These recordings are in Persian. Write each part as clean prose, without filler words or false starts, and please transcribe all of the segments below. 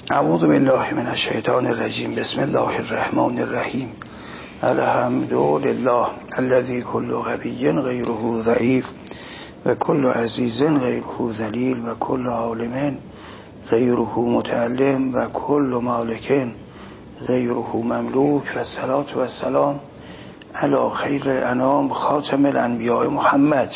اعوذ بالله من الشیطان الرجیم. بسم الله الرحمن الرحیم. الحمد لله الذي كل غبی غیره ضعیف و کل عزیز غیره ذلیل و کل عالم غیره متعلم و کل مالک غیره مملوک و الصلاة و السلام علی خیر الانام خاتم الانبیاء محمد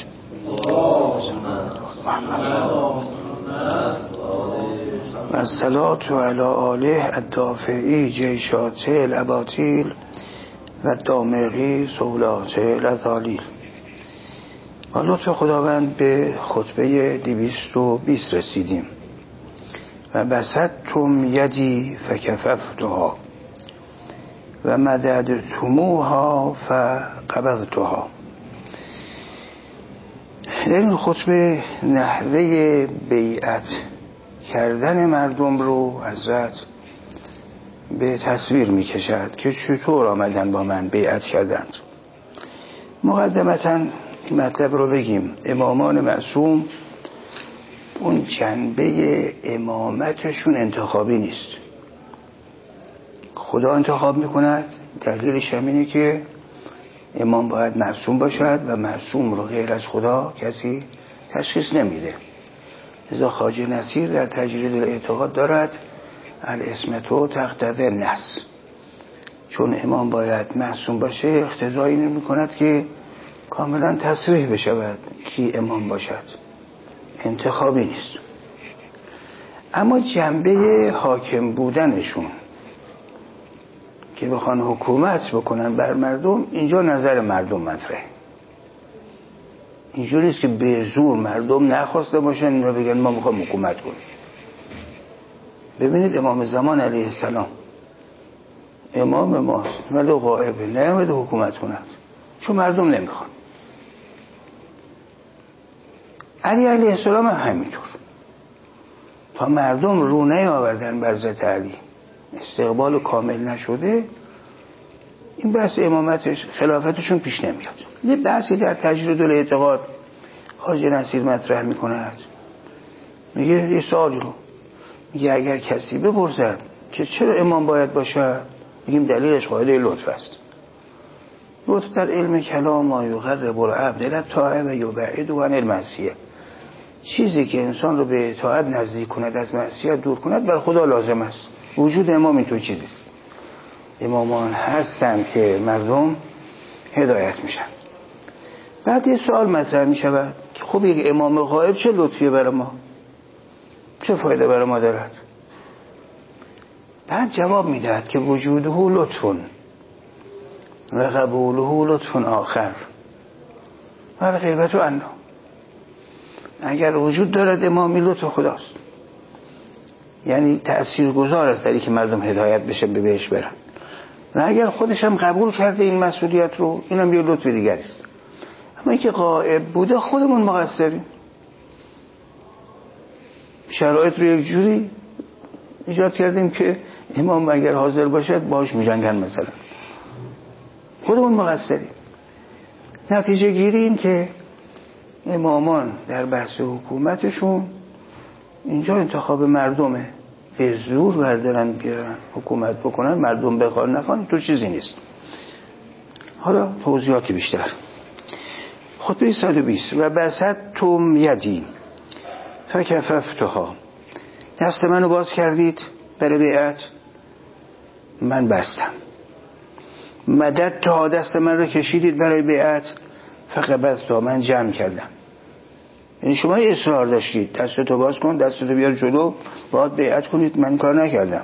و الصلاة علی آله الدافعی جیشات الاباطیل و دامغی سولات الازالیل. با لطف خداوند به خطبه 220 رسیدیم. و بسطتم یدی فکففتها و مددتموها فقبضتها. در این خطبه نحوه بیعت کردن مردم رو حضرت به تصویر می کشد که چطور آمدن با من بیعت کردند. مقدمتا این مطلب رو بگیم. امامان معصوم اون جنبه امامتشون انتخابی نیست، خدا انتخاب میکند. دلیلش همینه که امام باید معصوم باشد و معصوم رو غیر از خدا کسی تشخیص نمیده. لذا خواجه نصیر در تجرید الاعتقاد دارد العصمة تقتضی النص. چون امام باید معصوم باشه اقتضایی نمیکند که کاملا تصریح بشود کی امام باشد، انتخابی نیست. اما جنبه حاکم بودنشون که بخوان حکومت بکنن بر مردم، اینجا نظر مردم مطرحه. اینجوری نیست که به زور مردم نخواسته باشن اینا بگن ما میخوام حکومت کنیم. ببینید امام زمان علیه السلام امام ماست ولی غائبه، نیامده حکومت کند چون مردم نمیخوان. علی علیه السلام هم همینطور، تا مردم رو نیاوردن به حضرت علی، استقبال کامل نشده، این بحث امامتش خلافتشون پیش نمیاد. یه بحثی در تجرید الاعتقاد خواجه نصیر مطرح میکند. میگه یه سوال رو میگه اگر کسی بپرسد که چرا امام باید باشه، میگیم دلیلش قاعده لطف است. لطف در علم کلام ما یقرب العبد الی الطاعه و یبعد عن المعصیه. چیزی که انسان رو به اطاعت نزدیک کند، از معصیت دور کند، بر خدا لازم است. وجود امام این تو چیزیست. امامان هستند که مردم هدایت میشن. بعد یه سوال مطرح میشود که خب یک امام غائب چه لطفیه برای ما، چه فایده برای ما دارد؟ بعد جواب میدهد که وجوده لطف و قبوله لطف آخر و غیبت عنه. اگر وجود دارد امامی لطف خداست، یعنی تأثیرگذار است در اینکه مردم هدایت بشه به بهش برن، و اگر خودش هم قبول کرده این مسئولیت رو، اینم یه لطف دیگری است. اما اینکه غائب بوده خودمون مقصریم. شرایط رو یک جوری ایجاد کردیم که امام اگر حاضر باشد باش میجنگن، مثلا خودمون مقصریم. نتیجه گیری این که امامان در بحث حکومتشون اینجا انتخاب مردمه، به زور بردارن بیارن حکومت بکنن، مردم بخوان نخوان تو چیزی نیست. حالا توضیحاتی بیشتر. خطبه 120. و بسطتم یدی فکففتها. دست منو باز کردید برای بیعت، من بستم. مددتها، دست من رو کشیدید برای بیعت، فقبضتها، من جمع کردم. یعنی شما اصرار داشتید دستتو باز کن، دستتو بیار جلو، باید بیعت کنید، من کار نکردم.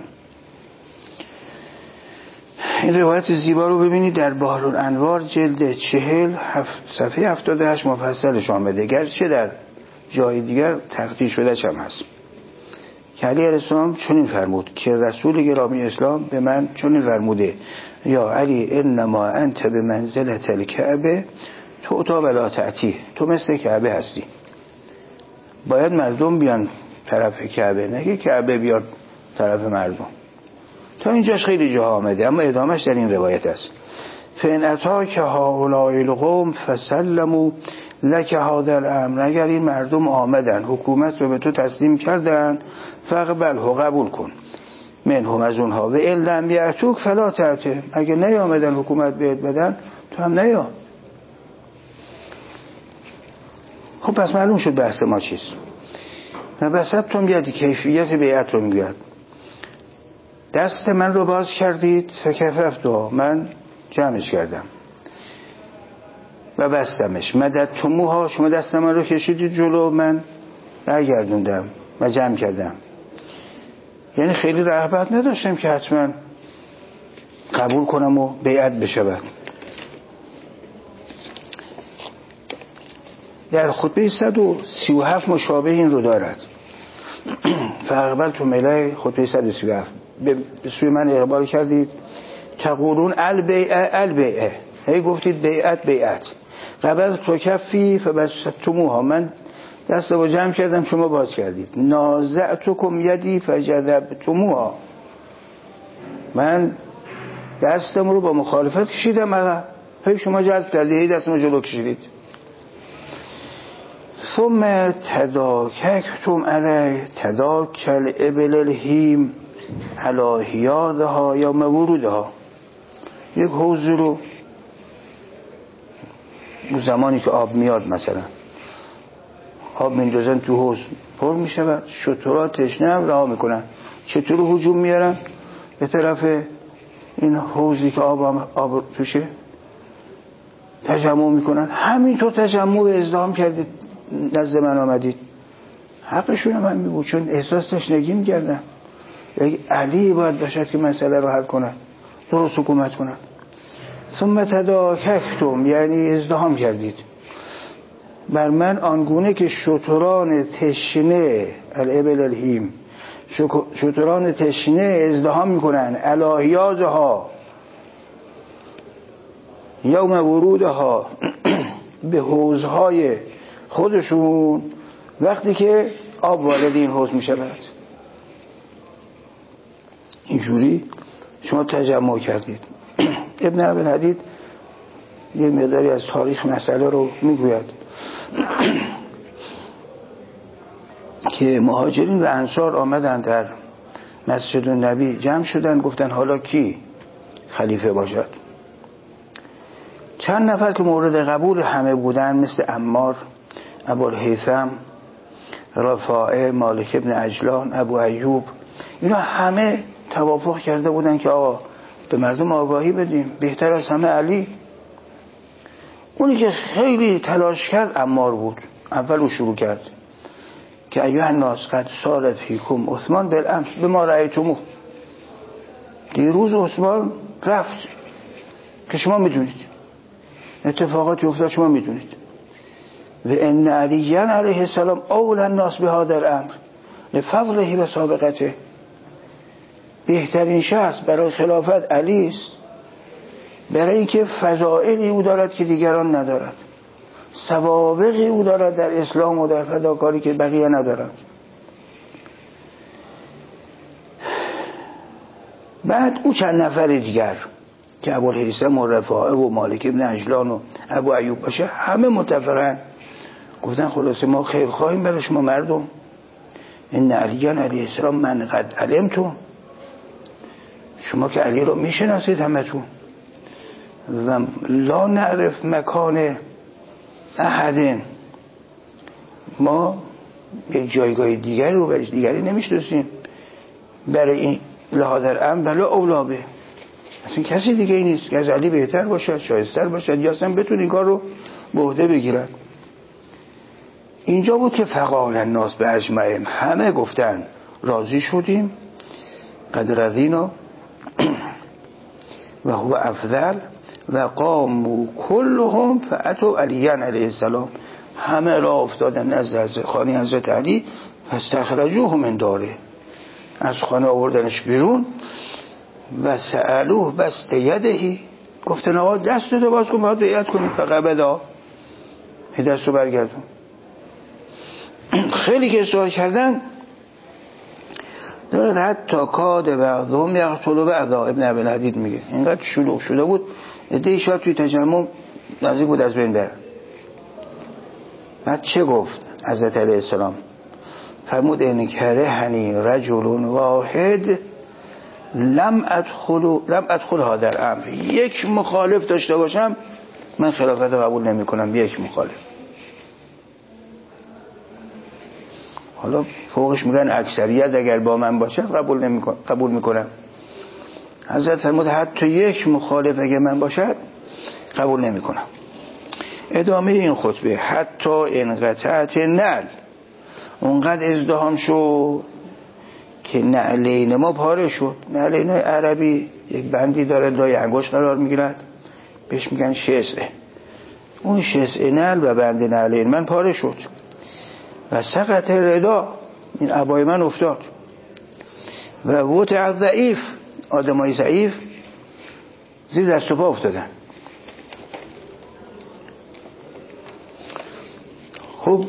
این روایت زیبا رو ببینید در بحر الانوار جلد 40 صفحه 78 مفصلش آمده، گرچه در جای دیگر تقطیع شدهش هم هست. که علی علیه السلام چنین فرمود که رسول گرامی اسلام به من چنین فرموده: یا علی انما انت به منزلت الکعبه تعطا ولا تأتی. تو مثل کعبه هستی، باید مردم بیان طرف کعبه، نه که کعبه بیاد طرف مردم. تا اینجاش خیلی جا آمده، اما ادامهش در این روایت است: فان اتاک هؤلاء القوم فسلموا لک هذا الامر. اگر این مردم آمدن حکومت رو به تو تسلیم کردن، فقبله، قبول کن. منهم از اونها و ان لم یأتوک فلا تأته، اگه نیامدن حکومت بهت بدن تو هم نیا. خب پس معلوم شد بحث ما چیست. و بسطتم یدی، کیفیت بیعت رو میگوید. دست من رو باز کردید، فکففتها، من جمعش کردم و بستمش. مددتموها، شما دست من رو کشیدید جلو، من برگردوندم و جمع کردم. یعنی خیلی رغبت نداشتم که حتما قبول کنم و بیعت بشود. در خطبه 137 مشابه این رو دارد. فاقبلتم الیه، خطبه 137 به سوی من اقبال کردید. تقولون البیعه البیعه، هی گفتید بیعت بیعت. قبلت کفی فبسطتموها، من دست رو جمع کردم شما باز کردید. نازعتکم یدی فجذبتموها، من دستم رو با مخالفت کشیدم عقب، هی شما جذب کردید، هی دستم رو جلو کشیدید. ثم تداککتم علی تداکل ابل الهیم علی حیاضها یا مورودها. یک حوض رو زمانی که آب میاد، مثلا آب میندازن تو حوض، پر میشود، شترها تشنه هم رها میکنن، چطور هجوم میارن به طرف این حوضی که آب توشه، تجمع میکنن. همینطور تجمع و ازدحام کردید نزد من آمدید. حقشون هم همین بود، چون احساس تشنگی میکردن. یک علی باید باشد که مسئله رو حل کنن، درست حکومت کنن. ثم تداککتم یعنی ازدحام کردید بر من آنگونه که شتران تشنه الابل الهیم، شتران تشنه ازدحام میکنن علی حیاضها یوم ورودها به حوضهای خودشون وقتی که آب وارد این حوض میشود. اینجوری شما تجمع کردید. ابن ابوالحدید یه مقداری از تاریخ مسئله رو میگوید که مهاجرین و انصار آمدن در مسجد النبی، جمع شدن، گفتن حالا کی خلیفه باشد. چند نفر که مورد قبول همه بودن، مثل عمار، ابوالهیثم، رفاعه، مالک ابن عجلان، ابو ایوب، اینا همه توافق کرده بودن که آقا به مردم آگاهی بدیم، بهتر از همه علی. اونی که خیلی تلاش کرد عمار بود، اول او شروع کرد که ایها الناس قد سارت فیکم عثمان بالامس بما رأیتموه، دیروز عثمان رفت که شما میدونید، اتفاقاتی افتاد شما میدونید. و ان علی علیه السلام اول الناس بهذا الامر لفضله و سابقته، بهترین شخص برای خلافت علی است، برای اینکه فضائلی او دارد که دیگران ندارد، سوابقی او دارد در اسلام و در فداکاری که بقیه ندارد. بعد او چند نفر دیگر که ابوالهیثم و رفاعه و مالک ابن عجلان و ابو ایوب باشه، همه متفقن، گفتن خلاصه ما خیر خواهیم برای شما مردم. این علی علیه السلام من قد علمتم، شما که علی رو میشناسید همتون، و لا نعرف مکان احد، ما یک جایگاه دیگری رو برای دیگری نمیشناسیم، برای این لحاظ الامر ولا اولابه، اصلا کسی دیگه ای نیست که از علی بهتر باشد، شایستر باشد، یا اصلا بتونه این کار رو به عهده بگیرد. اینجا بود که فقال الناس به اجمعهم، همه گفتن راضی شدیم، قد رضینا و هو افضل، و قاموا كلهم فاتوا علی علیه السلام، همه را افتادن نزد خانه حضرت علی، فاستخرجوه من داره، از خانه آوردنش بیرون، و سألوه بسط یدهی، گفتن آقا دست رو باز کن باید بیعت کنید، فقبضا، دست رو برگردون. خیلی که سوال کردن دارد حتی کاد بعضهم یقتلوا بعضا. ابن ابوالحدید میگه اینقدر شلوغ شده بود، عده‌ای شاید توی تجمع نزدیک بود از بین برن. بعد چه گفت حضرت علیه السلام؟ فرمود ان کرهنی رجل واحد لم ادخل هذا الامر، یک مخالف داشته باشم من خلافت رو قبول نمی کنم. یک مخالف. حالا فوقش میگن اکثریت اگر با من باشد قبول میکنم. حضرت فرمود حتی یک مخالف اگر من باشد قبول نمی کنم. ادامه این خطبه حتی انقطعت نعل، اونقدر ازدحام شد که نعلین ما پاره شد. نعلین عربی یک بندی داره لای انگشت قرار میگیرد، بهش میگن شسعه. اون شسعه نعل و بند نعلین من پاره شد و سقط ردا، این عبای من افتاد. و وطع ضعیف، آدمای ضعیف زیر دست و پا افتادن. خب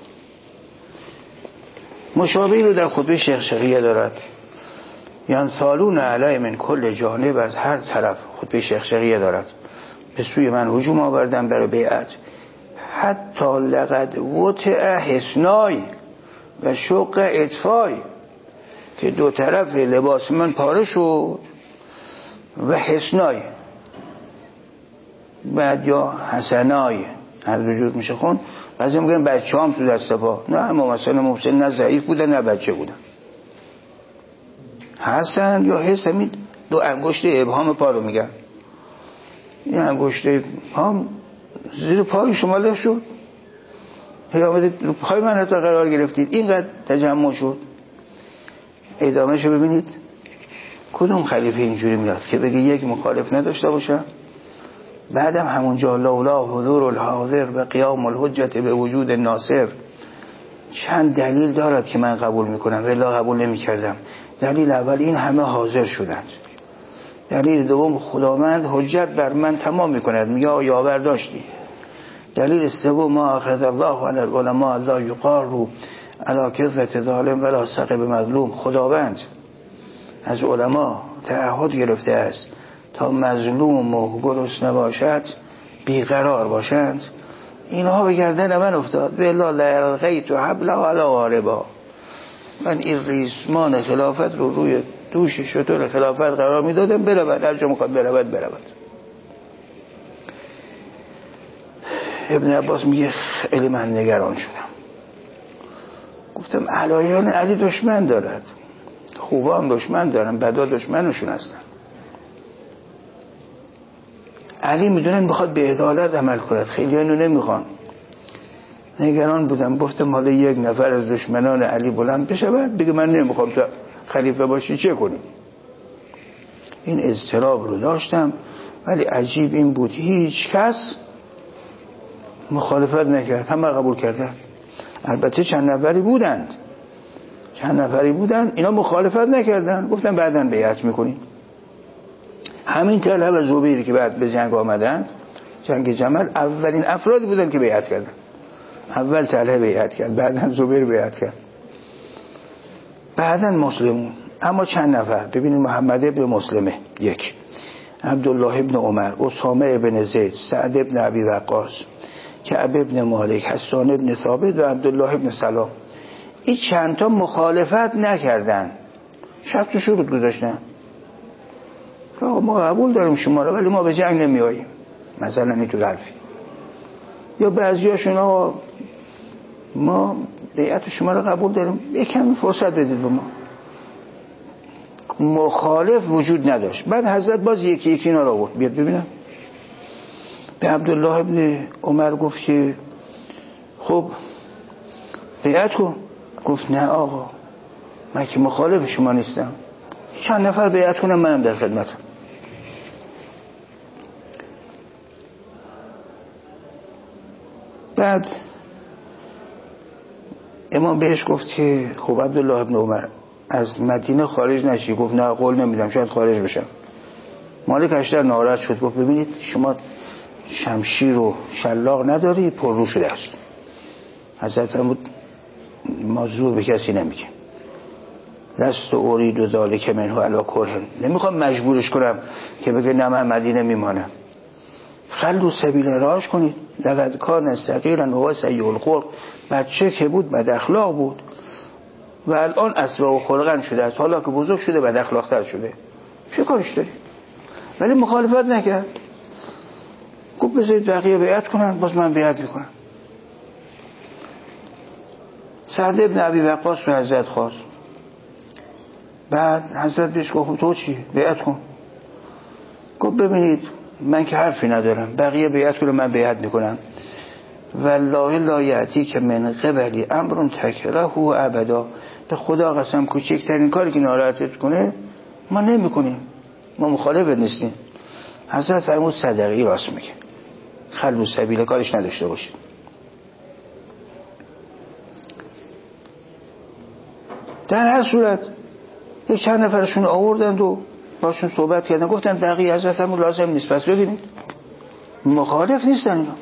مشابهی رو در خطبه شیخ شقیه دارد. یعنی سالون علی من کل جانب، از هر طرف خطبه شیخ شقیه دارد به سوی من هجوم آوردن برای بیعت. حتی لقد وطع حسنای و شق اطفای، که دو طرف لباس من پاره شد. و حسنای بعد یا حسنای هر دو جور میشه خون. بعضی میگن بچه هم تو دست پا، نه اما مثلا محسن نه ضعیف بودن نه بچه بودن. حسن یا حسن دو انگشت ابهام پا رو میگن. این انگشت پا زیر پای شما له شد، پای من حتی قرار گرفتید، اینقدر تجمع شد. ادامه شو ببینید. کدوم خلیفه اینجوری میاد که بگه یک مخالف نداشته باشم، بعدم همونجا لولا حضور الحاضر و قیام الحجت به وجود ناصر. چند دلیل دارد که من قبول میکنم ولی قبول نمیکردم. دلیل اول این همه حاضر شدند. دلیل دوم خداوند حجت بر من تمام میکند، میگه یاور داشتی. دلیل سوم ما اخذ الله علی العلماء لا یقاروا علی کذبة ظالم ولا سقب مظلوم. خداوند از علما تعهد گرفته است تا مظلوم و گرسنه باشد بیقرار باشند. اینها به گردن من افتاد. والله لالقیت حبله علی غاربا، من این ریسمان خلافت رو روی دوش شطور خلافت قرار میدادم، برود هر جا میخواد برود. ابن عباس میگه خیلی من نگران شدم. گفتم علایان علی دشمن دارد، خوبا هم دشمن دارن، بدا دشمنشون هستن. علی میدونن بخواد به عدالت عمل کنند، خیلی اینو نمیخوان. نگران بودم. گفتم حالا یک نفر از دشمنان علی بلند بشه بعد بگه من نمیخوام تا خلیفه باشی چه کنیم. این اضطراب رو داشتم. ولی عجیب این بود هیچ کس مخالفت نکرد، همه قبول کردن. البته چند نفری بودن اینا مخالفت نکردن، گفتن بعداً بیعت میکنیم. همین طلحه و زبیر که بعد به جنگ آمدند، جنگ جمل، اولین افرادی بودن که بیعت کردن. اول طلحه بیعت کرد، بعداً زبیر بیعت کرد، بعداً مسلمون. اما چند نفر ببینید: محمد ابن مسلمه یک، عبدالله ابن عمر، اسامه ابن زید، سعد ابن ابی وقاص، کعب ابن مالک، حسان ابن ثابت و عبدالله ابن سلام. این چند تا مخالفت نکردن، شرط و شروط گذاشتن. ما قبول داریم شما رو ولی ما به جنگ نمی آییم، مثلا اینطور حرفی. یا بعضیاشون ما بیعت شما رو قبول داریم، یکم فرصت بدید به ما. مخالف وجود نداشت. بعد حضرت باز یکی اینا رو آورد. بیاد ببینم. به عبدالله ابن عمر گفت که خب بیعت کن. گفت نه آقا، من که مخالف شما نیستم، چند نفر بیعت کنم منم در خدمتم. بعد امام بهش گفت که خب عبدالله ابن عمر از مدینه خارج نشی. گفت نه قول نمیدم، شاید خارج بشم. مالک اشتر ناراحت شد، گفت ببینید شما شمشیر و شلاق نداری، پر رو شده است. حضرت فرمود ما زور به کسی نمیگیم. لست ارید و ذالک منه علی کره، نمیخوام مجبورش کنم که بگه نه من مدینه میمانم. خلو سبیل راهش کنید. لقد کان صغیرا و سیء الخلق، بچه که بود بد اخلاق بود. و الان اسباب خلقن شده است، حالا که بزرگ شده بد اخلاق‌تر شده، چه کارش داری؟ ولی مخالفت نکرد، گفت بذارید بقیه بیعت کنن، باز من بیعت میکنم. سعد ابن ابی وقاص رو حضرت خواست، بعد حضرت بهش گفت تو چی؟ بیعت کن. گفت ببینید من که حرفی ندارم، بقیه بیعت کنه من بیعت میکنم. والله لا یأتی که من قبلی امر تکرهه ابدا، به خدا قسم کوچکترین کاری که ناراحتت کنه ما نمیکنیم، ما مخالفت نیستیم. حضرت فرمود صدقی راست میگه، خلو السبیل کارش نداشته باشید. در هر صورت یک چند نفرشون آوردند و باشون صحبت کردن، گفتن بقیه حضرت فرمود لازم نیست. پس ببینید مخالف نیستن اینا.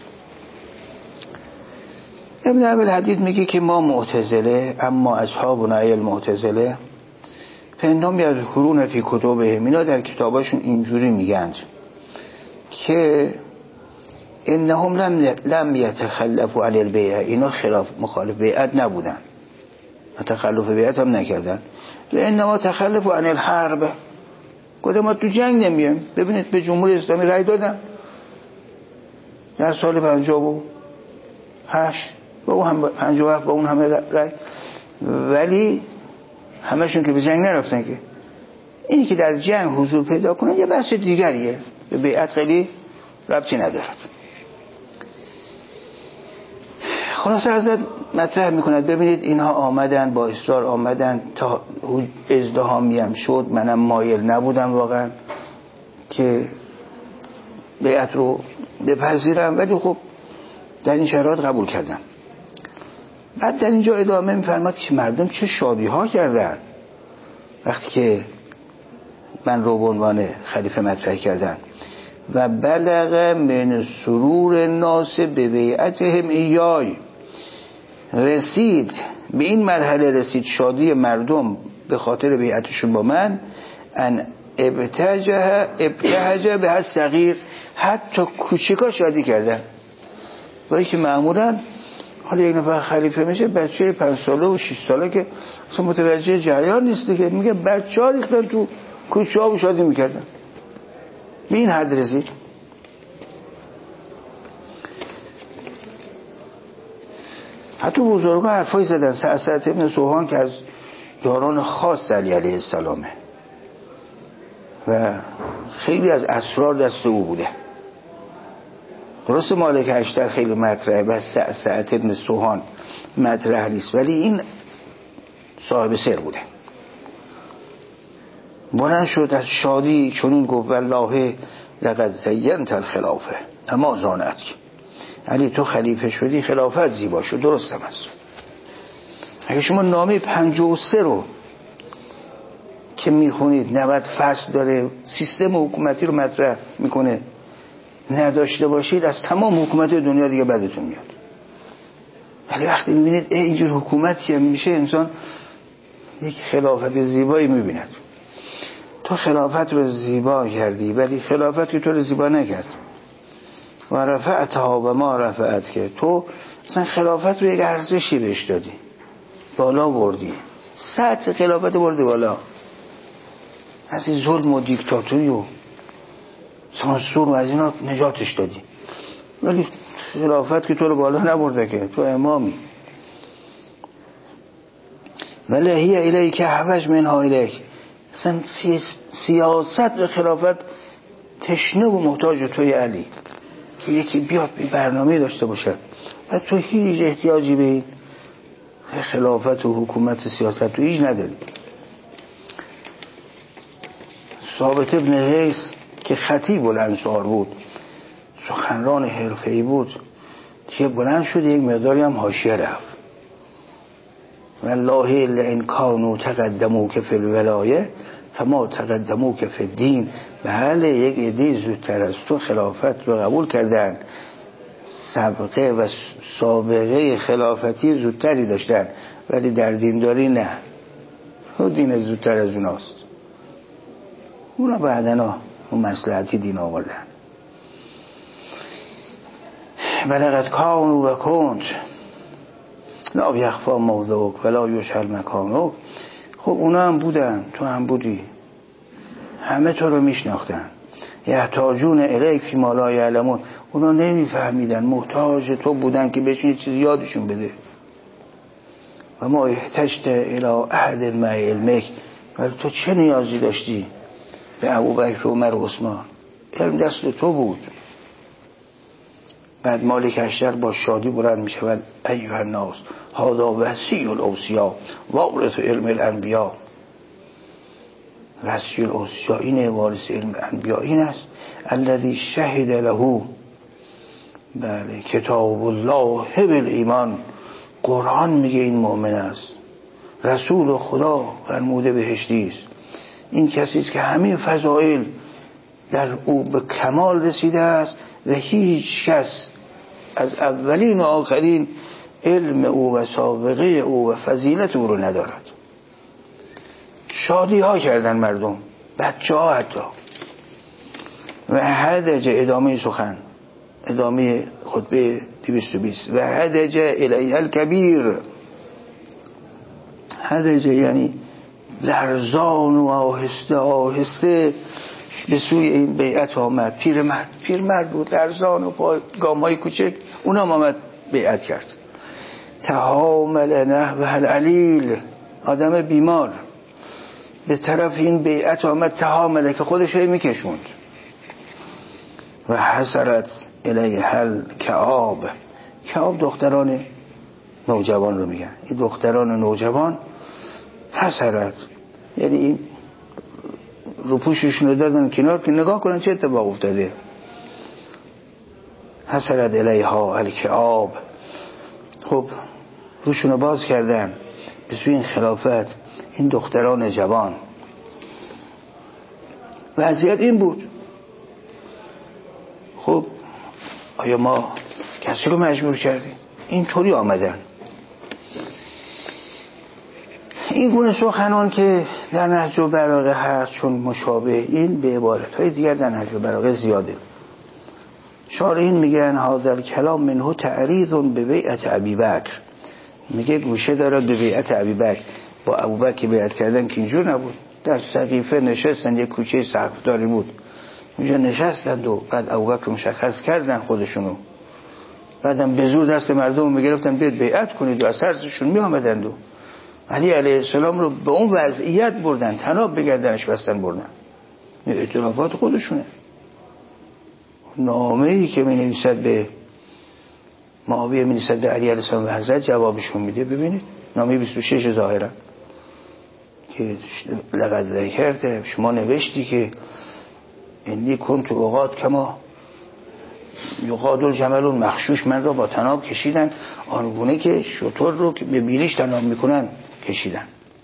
ابن ابی الحدید میگه که ما معتزله، اما اصحابنا ای المعتزله فانهم یذکرون فی کتبهم، اینا در کتاباشون اینجوری میگن که انهم لم یتخلفوا عن البیع، اینا خلاف مخالف بیعت نبودن، تخلف بیعت هم نکردن. انما تخلفوا عن الحرب، گفتن ما تو جنگ نمیایم. ببینید به جمهوری اسلامی رأی دادن در سال 58 با اون هم 57 با اون همه رأی، ولی همشون که به جنگ نرفتن. که اینی که در جنگ حضور پیدا کنه یه بحث دیگریه، به بیعت خیلی ربطی ندارد. خلاصه حضرت مطرح میکند ببینید اینها آمدن، با اصرار آمدن، تا ازدحامیم شد، منم مایل نبودم واقعا که بیعت رو بپذیرم، ولی خب در این شرایط قبول کردم. بعد در اینجا ادامه میفرماد که مردم چه شادی ها کردن وقتی که من رو به عنوان خلیفه مطرح کردن. و بلغ من سرور الناس به بیعتهم ایای، رسید به این مرحله، رسید شادی مردم به خاطر بیعتشون با من، ان ابتهج به الصغیر، حتی کوچکا شادی کردن. ولی که معمولا حالا یک نفر خلیفه میشه بچه 5 ساله و 6 ساله که اصلا متوجه جریان نیستی، که میگه بچه ها ریختن تو کوچه ها و شادی میکردن. به این حد رسید. حتی بزرگا حرفایی زدن. سعد ابن سوهان که از یاران خاص علی علیه السلامه و خیلی از اسرار دست او بوده. درست مالک اشتر خیلی مطرحه، بس سعد ابن سوهان مطرح نیست، ولی این صاحب سر بوده. بلند شد از شادی چنین گفت والله لقد زینت الخلافه اما زانت، علی تو خلیفه شدی خلافت زیبا شد، درست هم است. اگه شما نامه 53 رو که میخونید 90 فصل داره، سیستم حکومتی رو مطرح میکنه، نداشته باشید از تمام حکومت دنیا دیگه بدتون میاد. ولی وقتی میبینید اینجور حکومتی هم میشه، انسان یک خلافت زیبایی میبیند. تو خلافت رو زیبا کردی، ولی خلافت که تو رو زیبا نکرد. و رفعتها و ما رفعت، که تو مثلا خلافت رو یک ارزشی بهش دادی، بالا بردی، سطح خلافت بردی بالا، از این ظلم و دیکتاتوری و سانسور و از اینا نجاتش دادی. ولی خلافت که تو رو بالا نبرده، که تو امامی. ولی هی الیک که حوج منها الیک، مثلا سیاست و خلافت تشنه و محتاج توی علی، که یکی بیاد به برنامه داشته باشد و تو هیچ احتیاجی به این خلافت و حکومت سیاست تو هیچ نداری. ثابت ابن قیس که خطیب الانصار بود، سخنران حرفه‌ای بود، که بلند شد یک مقداری هم حاشیه رفت. والله لئن کانوا تقدموک فی الولایه فما تقدموک فی الدین، بله یک عده زودتر از تو خلافت رو قبول کردن، سابقه و سابقه خلافتی زودتری داشتن، ولی در دینداری نه، و دین زودتر از اوناست. اونا بعدنا اون مصلحتی دین آوردن. ولقد کانوا و کنت، لا یخفا موضعک ولا یشهر مکانک. خب اونا هم بودن، تو هم بودی، همه تو رو میشناختن. یحتاجون الیک فی ما لا یعلمون، اونا نمیفهمیدن، محتاج تو بودن که بهشون چیزی یادشون بده. و ما احتجت الی احد مع علمک، ولی تو چه نیازی داشتی به ابوبکر و عمر و عثمان؟ علم دست تو بود. بعد مالک اشتر با شادی بلند می شود: ایها الناس هذا وصی الاوصیا وارث علم الانبیا. وصی الاوصیا این وارث علم الانبیا این است الذی شهد له، بله، کتاب الله بالایمان. قرآن میگه این مؤمن است، رسول خدا فرموده بهشتی است. این کسی است که همین فضائل در او به کمال رسیده است و هیچ کس از اولین و آخرین علم او و سابقه او و فضیلت او رو ندارد. شادی ها کردن مردم، بچه ها حتی. و هدج ادامه سخن، ادامه خطبه 220. و هدج الیه الکبیر. هدج یعنی لرزان و آهسته آهسته به سوی این بیعت آمد. پیرمرد بود، لرزان و با گام‌های کوچک، اونم آمد بیعت کرد. تحامل نحو العلیل، آدم بیمار به طرف این بیعت آمد. تحامله که خودش رو میکشوند. و حسرت الیه الکعاب. کعاب دختران نوجوان رو میگن. این دختران نوجوان حسرت یعنی این روپوششون رو دادن کنار که نگاه کنن چه اتفاق افتاده. حسرت الیها الکعاب. خب روشون رو باز کردن به سوی این خلافت این دختران جوان. وضعیت این بود. خب آیا ما کسی رو مجبور کردیم؟ اینطوری آمدن. این گونه سخنان که در نهج البلاغه هست چون مشابه این به عبارتهای دیگر در نهج البلاغه زیاده. شارحین میگن هذا الکلام منه تعریض به بیعت ابیبکر. میگه گوشه دارد به بیعت ابیبکر. با ابوبکر بیعت کردن که اینجور نبود. در سقیفه نشستن، یک کوچه سقفداری بود، اونجا نشستند و بعد ابوبکر مشخص کردن خودشونو. بعدم به زور دست مردم میگرفتن بیاد بیعت کنید و از سرشون میآمدند و علی علیه السلام رو به اون وضعیت بردن، طناب بگردنش بستن بردن. این اعترافات خودشونه. نامه‌ای که می نویسد به معاویه، می نویسد به علی علیه السلام و حضرت جوابشون میده. ببینید نامه 26 ظاهرا که لقد ذکرت، شما نوشتی که انی کنت اوقات کما یقاد الجمل مخشوش، من را با طناب کشیدن آنگونه که شتر رو که به بیلیش طناب میکنن کشیدن.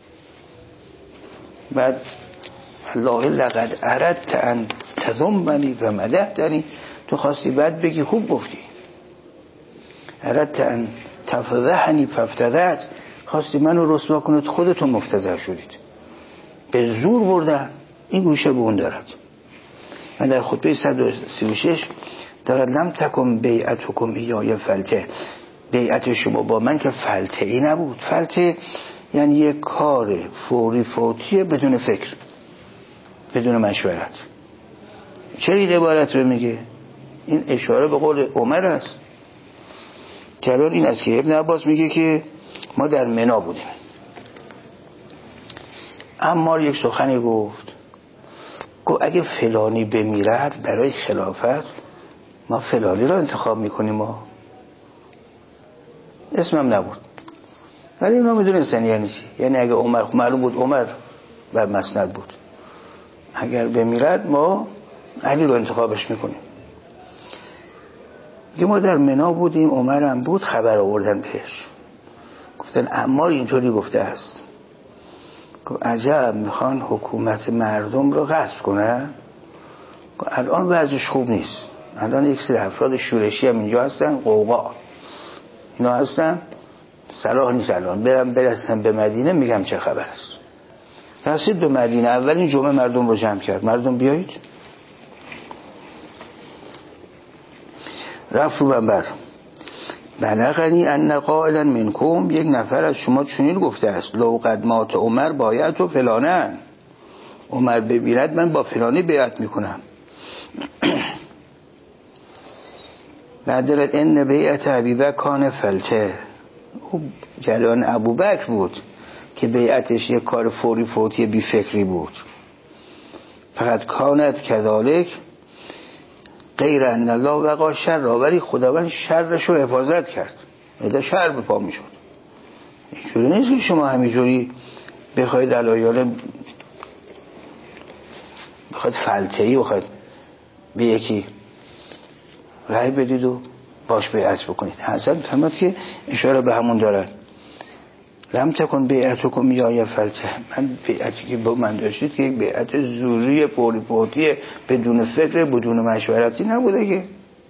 بعد الله لقد اردت ان تذمنی و مدحتنی، تو خواستی بعد بگی خوب گفتی. اردت ان تفضحنی فافتضحت، خواستی منو رسوا کنید خودتون مفتضح شدید. به زور بردن. این گوشه به اون دارد. من در خطبه 136 دارد لم تکن بیعتکم ایای فلته، بیعت شما با من که فلته ای نبود. فلته یعنی یک کار فوری فوتیه بدون فکر، بدون مشورت. چه این عبارت رو میگه؟ این اشاره به قول عمر است که الان این است که ابن عباس میگه که ما در منا بودیم. اما یک سخنی گفت اگه فلانی بمیرد برای خلافت ما فلانی را انتخاب میکنیم. ما اسمم نبود ولی اونا میدونستن یعنی چی. یعنی اگه عمر، معلوم بود عمر بر مسند بود، اگر بمیرد ما علی رو انتخابش میکنیم. که ما در منا بودیم، عمر هم بود، خبر آوردن بهش، گفتن عمار اینطوری گفته است. عجب، میخوان حکومت مردم رو غصب کنن. الان وضعش خوب نیست، الان یک سری افراد شورشی هم اینجا هستن، قوقا اینا هستن، صلاح نیست الان برسن به مدینه میگم چه خبر است. رسید به مدینه، اولین جمعه مردم رو جمع کرد، مردم بیایید. رفت رو منبر بلغنی ان قائلا منکم، یک نفر از شما چنین گفته است لو قد مات عمر بایعت و فلانه، عمر بمیرد من با فلانی بیعت میکنم. بعد ان بیعت ابیبکر کان فلته، او جریان ابوبکر بود که بیعتش یک کار فوری فوتی بی فکری بود. فقط کانت کذالک غیر ان الله وقع شر، ولی خداوند شرش رو حفاظت کرد، اذا شر به پا میشد. اینجوری نیست که شما همینجوری بخواید علایال بخواید فلته‌ای بخواید به یکی رأی بدید و باش بیعت بکنید. حضرت فرمود که اشاره به همون دارد لم تکن بیعتکم یا فلته، من بیعتی که با من داشتید که یک بیعت زوری فوری فوتی بدون فکر بدون مشورتی نبوده که.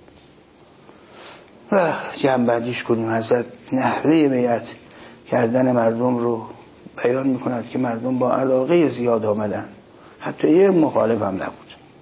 و جنبندیش کنیم. حضرت نحوه بیعت کردن مردم رو بیان میکند که مردم با علاقه زیاد آمدن، حتی یه مخالف هم نبود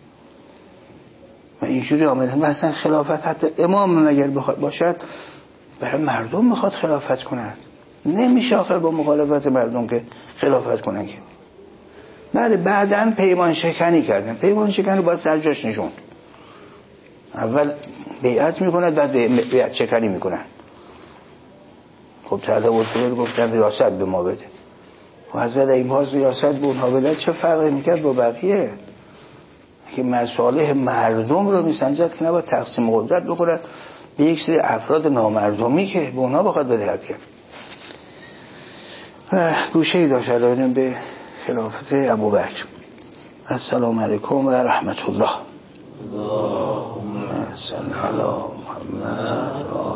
و اینجوری آمدن. و اصلا خلافت حتی امام مگر بخواد باشد برای مردم میخواد خلافت کند، نمیشه آخر با مخالفت مردم که خلافت کنن که. بله بعداً پیمان شکنی کردن، پیمان شکنی باید سرجاش نشون. اول بیعت میکنن بعد بیعت شکنی میکنن. خب طلب اصول گفتن ریاست به ما بده، و حضرت ایماز ریاست به اونها بده چه فرقی میکرد با بقیه که مصالح مردم رو میسنجد که نباید تقسیم قدرت بکنن به یک سری افراد نامردمی که به اونها بخواد بدهد کرد. گوشه‌ای داشت الان به خلافت ابوبکر. السلام علیکم و رحمت الله. اللهم صل علی محمد.